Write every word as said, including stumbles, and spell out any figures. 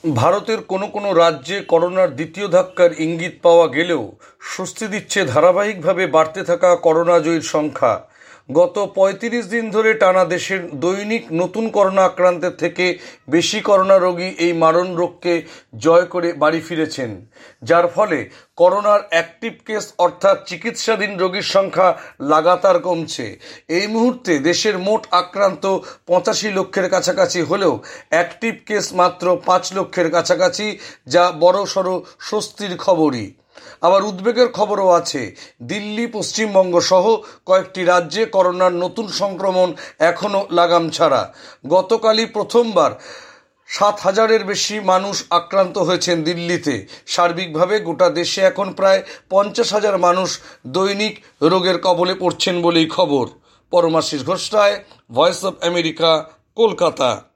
ভারতের কোনো কোনো রাজ্যে করোনার দ্বিতীয় ধাক্কার ইঙ্গিত পাওয়া গেলেও স্বস্তি দিচ্ছে ধারাবাহিকভাবে বাড়তে থাকা করোনাজয়ীর সংখ্যা। গত পঁয়ত্রিশ দিন ধরে টানা দেশের দৈনিক নতুন করোনা আক্রান্তের থেকে বেশি করোনা রোগী এই মারণ রোগকে জয় করে বাড়ি ফিরেছেন, যার ফলে করোনার অ্যাক্টিভ কেস অর্থাৎ চিকিৎসাধীন রোগীর সংখ্যা লাগাতার কমছে। এই মুহূর্তে দেশের মোট আক্রান্ত পঁচাশি লক্ষের কাছাকাছি হলেও অ্যাক্টিভ কেস মাত্র পাঁচ লক্ষের কাছাকাছি, যা বড়সড় স্বস্তির খবরই। আবার উদ্বেগের খবরও আছে। দিল্লি, পশ্চিমবঙ্গ সহ কয়েকটি রাজ্যে করোনার নতুন সংক্রমণ এখনও লাগাম ছাড়া। গতকালই প্রথমবার সাত হাজারের বেশি মানুষ আক্রান্ত হয়েছেন দিল্লিতে। সার্বিকভাবে গোটা দেশে এখন প্রায় পঞ্চাশ হাজার মানুষ দৈনিক রোগের কবলে পড়ছেন বলেই খবর। Paramashis Ghosh Roy, voice of America, Kolkata.